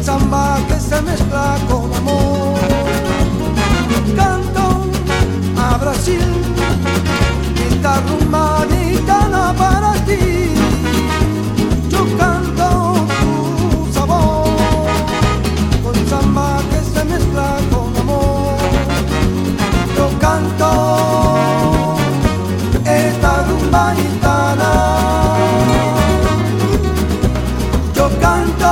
samba que se mezcla con amor. Canto a Brasil, esta rumba gitana para ti. Yo canto tu sabor, con samba que se mezcla con amor. Yo canto esta rumba gitana. Yo canto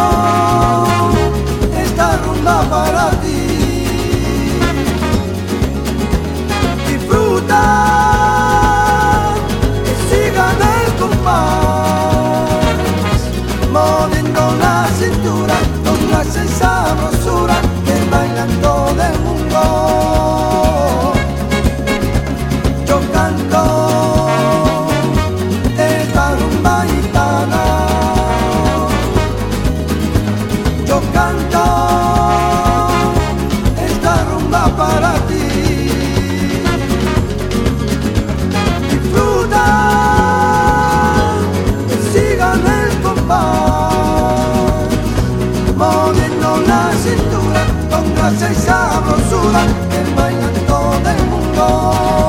esta rumba para ti. Disfruta y sigan el compás, moviendo la cintura con gracia y sabrosura que bailan todo el mundo. Yo canto esta rumba gitana. Yo canto esta rumba para ti. Disfruta y sigan el compás, moviendo la cintura con gracia y sabrosura que bailan todo el mundo.